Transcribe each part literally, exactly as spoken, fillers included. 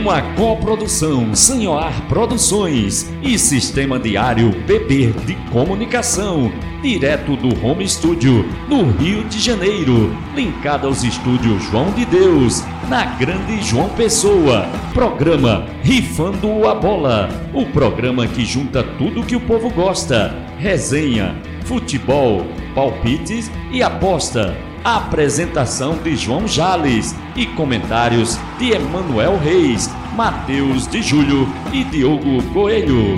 Uma coprodução Sanhoar Produções e Sistema Diário P B de Comunicação, direto do Home Studio, no Rio de Janeiro, linkado aos estúdios João de Deus, na Grande João Pessoa. Programa Rifando a Bola, o programa que junta tudo que o povo gosta: resenha, futebol, palpites e aposta. Apresentação de João Jales e comentários de Emanuel Reis, Matheus de Júlio e Diogo Coelho.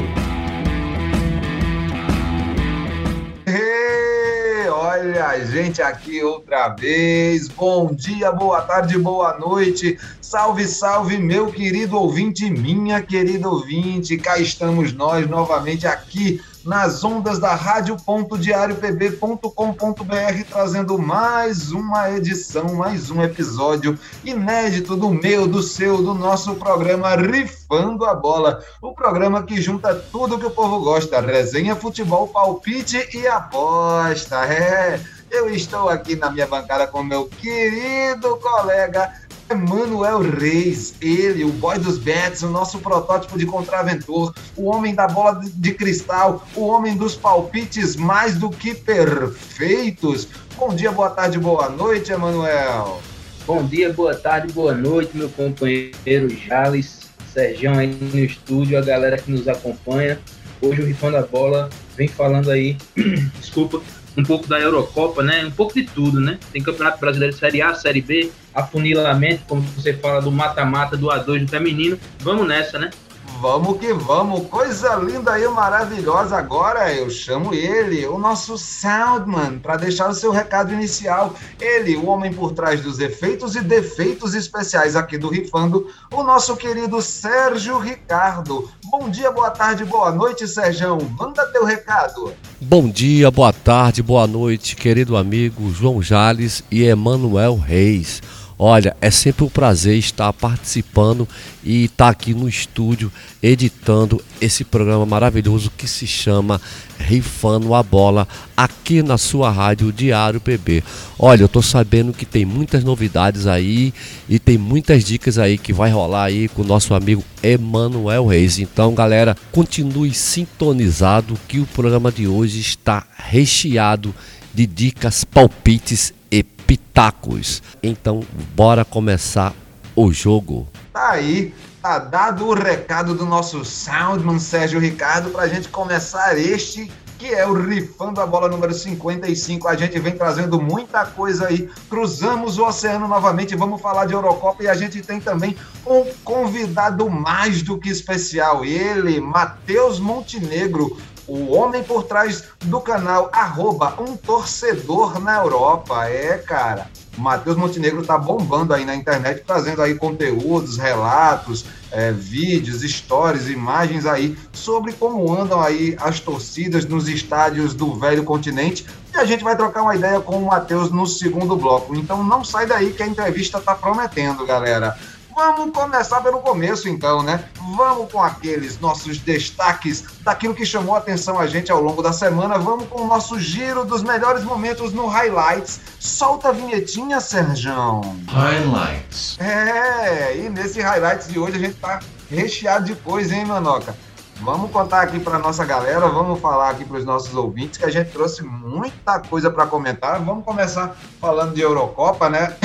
Hey, olha a gente aqui outra vez. Bom dia, boa tarde, boa noite. Salve, salve, meu querido ouvinte, minha querida ouvinte. Cá estamos nós novamente aqui nas ondas da rádio ponto diário p b ponto com ponto b r, trazendo mais uma edição, mais um episódio inédito do meu, do seu, do nosso programa Rifando a Bola, o programa que junta tudo que o povo gosta: resenha, futebol, palpite e aposta. É, eu estou aqui na minha bancada com meu querido colega Emanuel Reis, ele, o boy dos bets, o nosso protótipo de contraventor, o homem da bola de cristal, o homem dos palpites mais do que perfeitos. Bom dia, boa tarde, boa noite, Emanuel. Bom dia, boa tarde, boa noite, meu companheiro Jales, Sergião aí no estúdio, a galera que nos acompanha. Hoje o Rifando a Bola vem falando aí, desculpa, um pouco da Eurocopa, né? Um pouco de tudo, né? Tem Campeonato Brasileiro Série A, Série B, afunilamento, como você fala, do mata-mata, do A dois do feminino. Vamos nessa, né? Vamos que vamos, coisa linda e maravilhosa. Agora eu chamo ele, o nosso Soundman, para deixar o seu recado inicial. Ele, o homem por trás dos efeitos e defeitos especiais aqui do Rifando, o nosso querido Sérgio Ricardo. Bom dia, boa tarde, boa noite, Sérgio. Manda teu recado. Bom dia, boa tarde, boa noite, querido amigo João Jales e Emanuel Reis. Olha, é sempre um prazer estar participando e estar aqui no estúdio editando esse programa maravilhoso que se chama Rifando a Bola, aqui na sua rádio Diário P B. Olha, eu tô sabendo que tem muitas novidades aí e tem muitas dicas aí que vai rolar aí com o nosso amigo Emanuel Reis. Então, galera, continue sintonizado que o programa de hoje está recheado de dicas, palpites e pitacos. Então, bora começar o jogo. Tá aí, tá dado o recado do nosso Soundman Sérgio Ricardo pra gente começar este, que é o Rifando a Bola número cinquenta e cinco. A gente vem trazendo muita coisa aí. Cruzamos o oceano novamente, vamos falar de Eurocopa e a gente tem também um convidado mais do que especial. Ele, Matheus Montenegro, o homem por trás do canal arroba um torcedor na Europa. É, cara, o Matheus Montenegro tá bombando aí na internet, trazendo aí conteúdos, relatos, é, vídeos, stories, imagens aí sobre como andam aí as torcidas nos estádios do velho continente. E a gente vai trocar uma ideia com o Matheus no segundo bloco. Então não sai daí que a entrevista tá prometendo, galera. Vamos começar pelo começo, então, né? Vamos com aqueles nossos destaques daquilo que chamou a atenção a gente ao longo da semana. Vamos com o nosso giro dos melhores momentos no Highlights. Solta a vinhetinha, Serjão. Highlights. É, e nesse Highlights de hoje a gente tá recheado de coisa, hein, Manoca? Vamos contar aqui para nossa galera, vamos falar aqui para os nossos ouvintes que a gente trouxe muita coisa para comentar. Vamos começar falando de Eurocopa, né?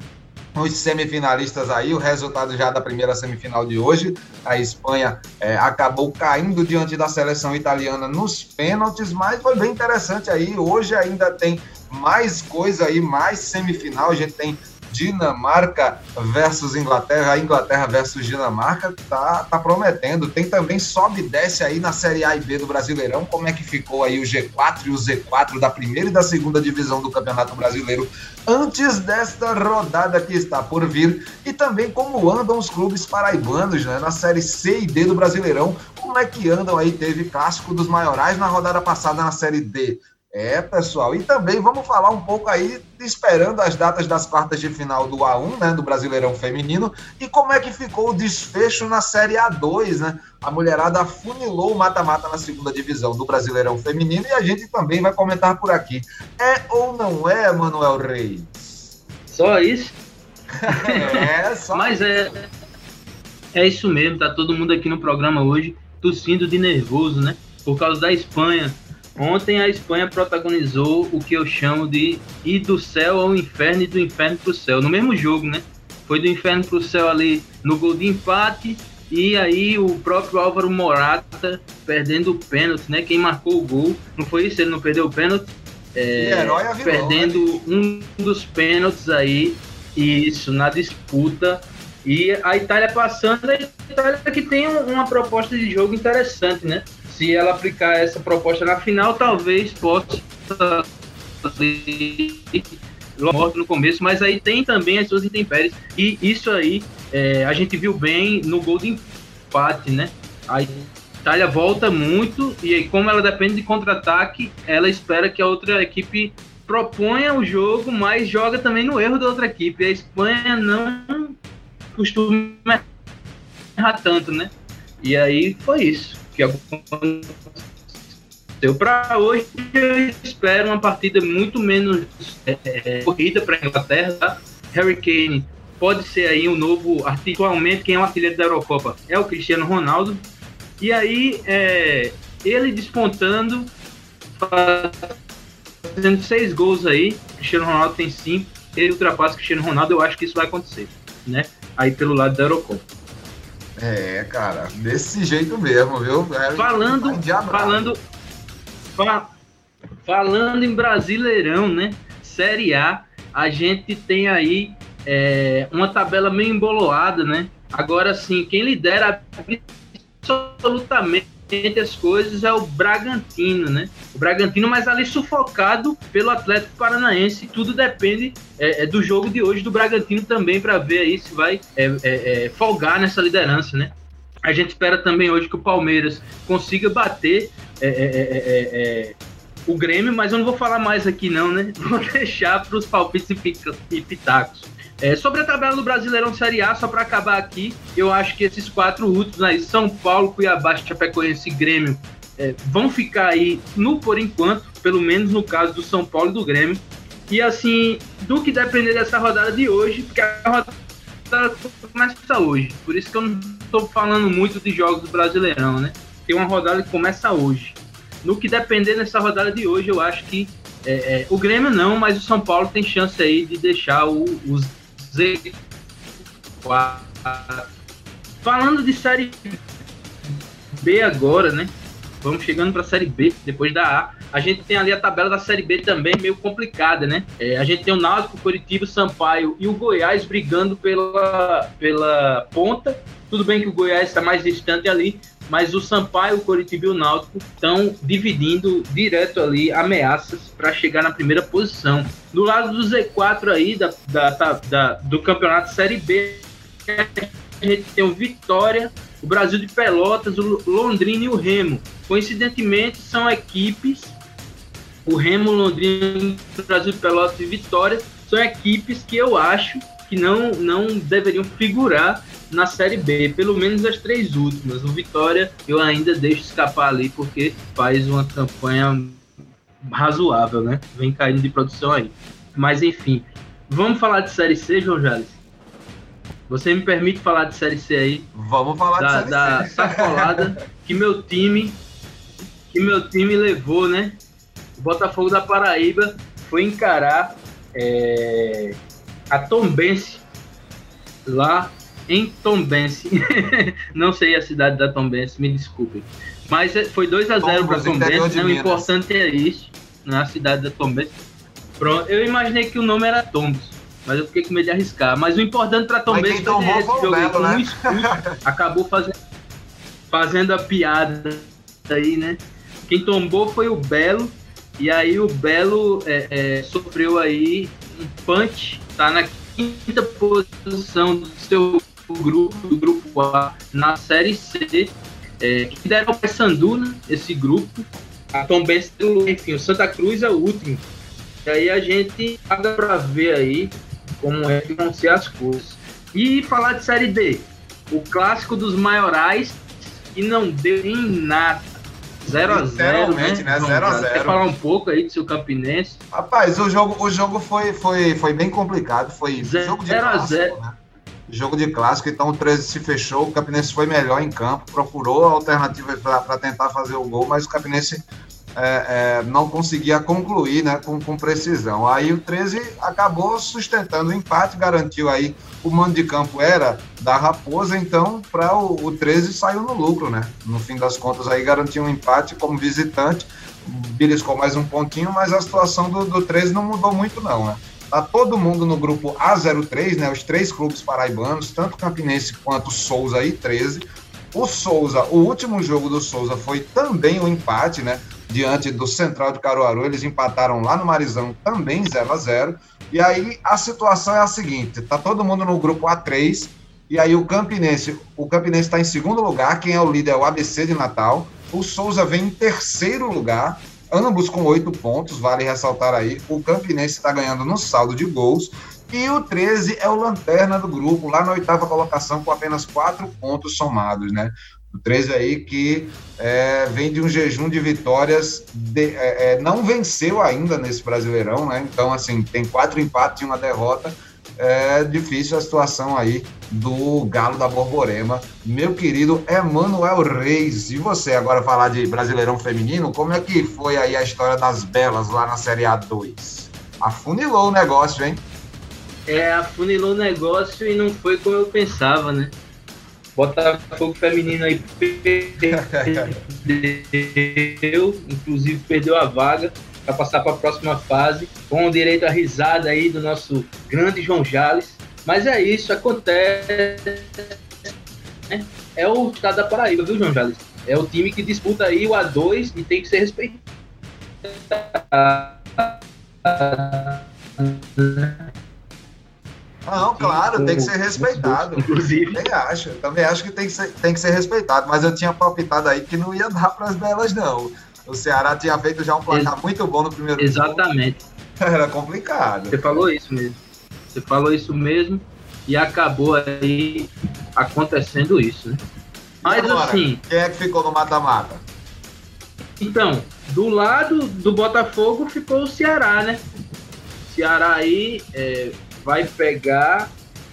Os semifinalistas aí, o resultado já da primeira semifinal de hoje. A Espanha é, acabou caindo diante da seleção italiana nos pênaltis, mas foi bem interessante aí. Hoje ainda tem mais coisa aí, mais semifinal. A gente tem Dinamarca versus Inglaterra, Inglaterra versus Dinamarca, tá, tá prometendo. Tem também sobe e desce aí na Série A e B do Brasileirão, como é que ficou aí o G quatro e o Z quatro da primeira e da segunda divisão do Campeonato Brasileiro antes desta rodada que está por vir, e também como andam os clubes paraibanos, né, na Série C e D do Brasileirão, como é que andam aí. Teve clássico dos maiorais na rodada passada na Série D. É, pessoal, e também vamos falar um pouco aí, esperando as datas das quartas de final do A um, né, do Brasileirão Feminino, e como é que ficou o desfecho na Série A dois, né? A mulherada afunilou o mata-mata na segunda divisão do Brasileirão Feminino e a gente também vai comentar por aqui. É ou não é, Manuel Reis? Só isso? É, só Mas é... É isso mesmo, tá todo mundo aqui no programa hoje tossindo de nervoso, né? Por causa da Espanha. Ontem a Espanha protagonizou o que eu chamo de ir do céu ao inferno e do inferno pro céu, no mesmo jogo, né? Foi do inferno pro céu ali no gol de empate, e aí o próprio Álvaro Morata perdendo o pênalti, né? Quem marcou o gol, não foi isso? Ele não perdeu o pênalti? É, herói avilão, perdendo né? um dos pênaltis aí, isso, na disputa. E a Itália passando, a Itália que tem uma proposta de jogo interessante, né? Se ela aplicar essa proposta na final, talvez possa morto no começo, mas aí tem também as suas intempéries, e isso aí é, a gente viu bem no gol de empate, né? A Itália volta muito, e aí, como ela depende de contra-ataque, ela espera que a outra equipe proponha o jogo, mas joga também no erro da outra equipe. A Espanha não costuma errar tanto, né? E aí foi isso que aconteceu. Para hoje, eu espero uma partida muito menos é, corrida para a Inglaterra. Tá? Harry Kane pode ser aí um novo, atualmente quem é o artilheiro da Eurocopa é o Cristiano Ronaldo. E aí, é, ele despontando, fazendo seis gols aí, Cristiano Ronaldo tem cinco, ele ultrapassa o Cristiano Ronaldo, eu acho que isso vai acontecer, né? Aí pelo lado da Eurocopa. É, cara, desse jeito mesmo, viu? É, falando, falando, fa, falando em Brasileirão, né? Série A, a gente tem aí é, uma tabela meio emboloada, né? Agora sim, quem lidera absolutamente as coisas é o Bragantino, né? O Bragantino, mas ali sufocado pelo Atlético Paranaense. Tudo depende é, é, do jogo de hoje do Bragantino também, para ver aí se vai é, é, é, folgar nessa liderança, né? A gente espera também hoje que o Palmeiras consiga bater é, é, é, é, o Grêmio, mas eu não vou falar mais aqui não, né? Vou deixar para os palpites e pitacos. É, sobre a tabela do Brasileirão Série A, só para acabar aqui, eu acho que esses quatro últimos aí, São Paulo, Cuiabá, Chapecoense e Grêmio, é, vão ficar aí no por enquanto, pelo menos no caso do São Paulo e do Grêmio. E assim, do que depender dessa rodada de hoje, porque a rodada começa hoje, por isso que eu não estou falando muito de jogos do Brasileirão, né? Tem uma rodada que começa hoje. No que depender dessa rodada de hoje, eu acho que é, é, o Grêmio não, mas o São Paulo tem chance aí de deixar o, os Z quatro. Falando de Série B agora, né? Vamos chegando para a Série B, depois da A. A gente tem ali a tabela da Série B também meio complicada, né? É, a gente tem o Náutico, o Coritiba, o Sampaio e o Goiás brigando pela, pela ponta. Tudo bem que o Goiás está mais distante ali, mas o Sampaio, o Coritiba e o Náutico estão dividindo direto ali ameaças para chegar na primeira posição. Do lado do Z quatro aí, da, da, da, do campeonato Série B, a gente tem o Vitória, o Brasil de Pelotas, o Londrina e o Remo. Coincidentemente, são equipes, o Remo, o Londrina, o Brasil de Pelotas e Vitória, são equipes que eu acho que não, não deveriam figurar na Série B, pelo menos as três últimas. O Vitória eu ainda deixo escapar ali, porque faz uma campanha razoável, né? Vem caindo de produção aí. Mas enfim, vamos falar de Série C, João Jales? Você me permite falar de Série C aí? Vamos falar da, de Série da C. sacolada que meu time que meu time levou, né? O Botafogo da Paraíba foi encarar é, a Tombense lá em Tombense. Não sei a cidade da Tombense, me desculpem. Mas foi dois a zero para Tombense, né? O importante é isso, na cidade da Tombense. Pronto, eu imaginei que o nome era Tombos, mas eu fiquei com medo de arriscar. Mas o importante para Tombense foi esse jogo aí, com um expulso, acabou fazendo, fazendo a piada aí, né? Quem tombou foi o Belo, e aí o Belo é, é, sofreu aí um punch, tá na quinta posição do seu grupo, do grupo A, na Série C, é, que deram para Sandu, né, esse grupo. A Tombense, enfim, o Santa Cruz é o último. E aí a gente paga para ver aí como é que vão ser as coisas. E falar de Série D, o clássico dos maiorais, que não deu em nada. zero a zero, né? né? zero a zero. Quer falar um pouco aí do seu Campinense? Rapaz, o jogo, o jogo foi, foi, foi bem complicado. Foi jogo de clássico, né? jogo de clássico, então o treze se fechou, o Campinense foi melhor em campo, procurou alternativas para tentar fazer o gol, mas o Campinense é, é, não conseguia concluir, né, com, com precisão. Aí o treze acabou sustentando o empate, garantiu aí o mando de campo era da Raposa, então para o, o treze saiu no lucro, né? No fim das contas aí garantiu um empate como visitante, beliscou mais um pontinho, mas a situação do, do treze não mudou muito não, né? Tá todo mundo no grupo A zero três, né? Os três clubes paraibanos, tanto Campinense quanto Souza e treze. O Souza, o último jogo do Souza foi também um empate, né? Diante do Central de Caruaru, eles empataram lá no Marizão também zero a zero. E aí a situação é a seguinte, tá todo mundo no grupo A três, e aí o Campinense, o Campinense está em segundo lugar, quem é o líder é o A B C de Natal, o Souza vem em terceiro lugar, ambos com oito pontos, vale ressaltar aí, o Campinense está ganhando no saldo de gols, e o treze é o lanterna do grupo, lá na oitava colocação, com apenas quatro pontos somados, né? O treze aí que é, vem de um jejum de vitórias, de, é, é, não venceu ainda nesse Brasileirão, né? Então, assim, tem quatro empates e uma derrota. É difícil a situação aí do Galo da Borborema. Meu querido Emanuel Reis, e você agora falar de Brasileirão Feminino, como é que foi aí a história das Belas lá na Série A dois? Afunilou o negócio, hein? É, afunilou o negócio e não foi como eu pensava, né? Botafogo feminino aí perdeu, inclusive perdeu a vaga para passar para a próxima fase, com direito à risada aí do nosso grande João Jales. Mas é isso, acontece. Né? É o estado da Paraíba, viu, João Jales? É o time que disputa aí o A dois e tem que ser respeitado. Não, claro, tem que ser respeitado. Inclusive. Também acho, também acho que tem que, ser, tem que ser respeitado, mas eu tinha palpitado aí que não ia dar para as Belas, não. O Ceará tinha feito já um placar Ex- muito bom no primeiro jogo. Exatamente. Era complicado. Você falou isso mesmo. Você falou isso mesmo e acabou aí acontecendo isso, né? Mas agora, assim... quem é que ficou no mata-mata? Então, do lado do Botafogo ficou o Ceará, né? O Ceará aí... É, vai pegar...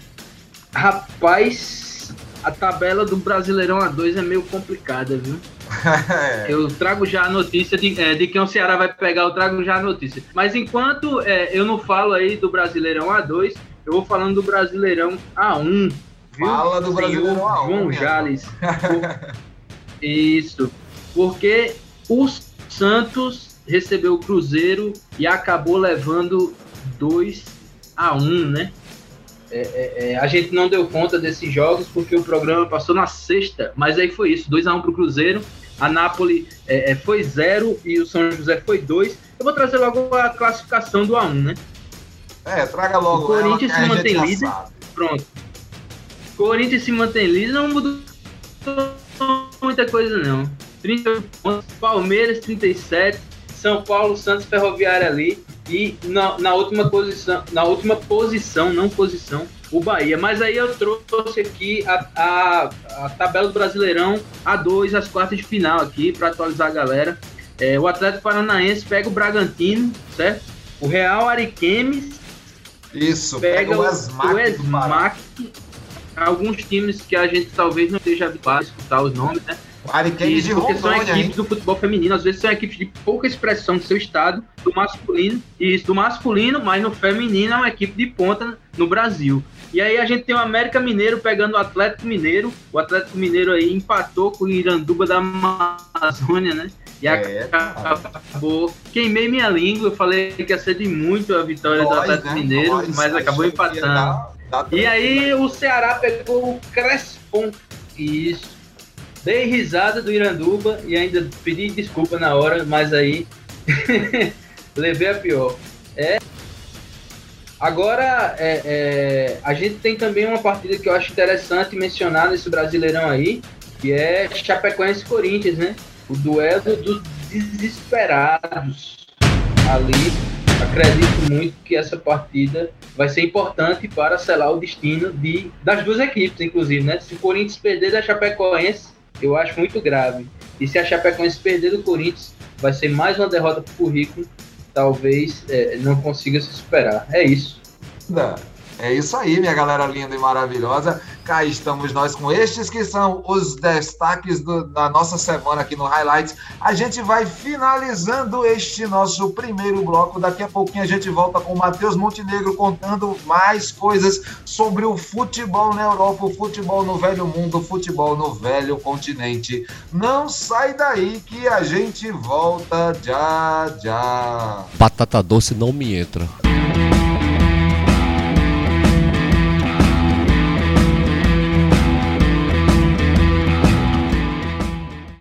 Rapaz, a tabela do Brasileirão A dois é meio complicada, viu? Eu trago já a notícia de, é, de quem o Ceará vai pegar, eu trago já a notícia. Mas enquanto é, eu não falo aí do Brasileirão A dois, eu vou falando do Brasileirão A um. Viu? Fala do Brasileirão A um. João Jales. Por... Isso. Porque o Santos recebeu o Cruzeiro e acabou levando dois a um, né? É, é, é, a gente não deu conta desses jogos porque o programa passou na sexta, mas aí foi isso, dois a um pro Cruzeiro, a Nápoles é, é, foi zero e o São José foi dois. Eu vou trazer logo a classificação do A um, né? É, traga logo. O Corinthians se mantém líder, sabe. Pronto. Corinthians se mantém líder, não mudou muita coisa não. trinta pontos, Palmeiras trinta e sete, São Paulo, Santos, Ferroviária ali. E na, na, última posição, na última posição, não posição, o Bahia. Mas aí eu trouxe aqui a, a, a tabela do Brasileirão A dois, as quartas de final aqui, para atualizar a galera. É, o Atlético Paranaense pega o Bragantino, certo? O Real Ariquemes Isso, pega, pega o Esmac. O Esmac. Alguns times que a gente talvez não esteja habituado a escutar os nomes, né? Ariquemes de porque Rondônia, são equipes hein? do futebol feminino, às vezes são equipes de pouca expressão do seu estado, do masculino, e isso, do masculino, mas no feminino é uma equipe de ponta no Brasil. E aí a gente tem o América Mineiro pegando o Atlético Mineiro, o Atlético Mineiro aí empatou com o Iranduba da Amazônia, né? E é, acabou, queimei minha língua, eu falei que ia ser de muito a vitória nós, do Atlético né? Mineiro, nós, mas acabou empatando. Dar, dar e aí o Ceará pegou o Crespon, isso. Dei risada do Iranduba e ainda pedi desculpa na hora, mas aí levei a pior. É. Agora, é, é, a gente tem também uma partida que eu acho interessante mencionar nesse Brasileirão aí, que é Chapecoense e Corinthians, né? O duelo dos desesperados. Ali, acredito muito que essa partida vai ser importante para selar o destino de, das duas equipes, inclusive, né? Se o Corinthians perder da Chapecoense, eu acho muito grave. E se a Chapecoense perder do Corinthians, vai ser mais uma derrota para o currículo. Talvez é, não consiga se superar. É isso. Não. É isso aí, minha galera linda e maravilhosa. Cá estamos nós com estes que são os destaques do, da nossa semana aqui no Highlights. A gente vai finalizando este nosso primeiro bloco. Daqui a pouquinho a gente volta com o Matheus Montenegro contando mais coisas sobre o futebol na Europa, o futebol no velho mundo, o futebol no velho continente. Não sai daí que a gente volta já, já. Batata doce não me entra.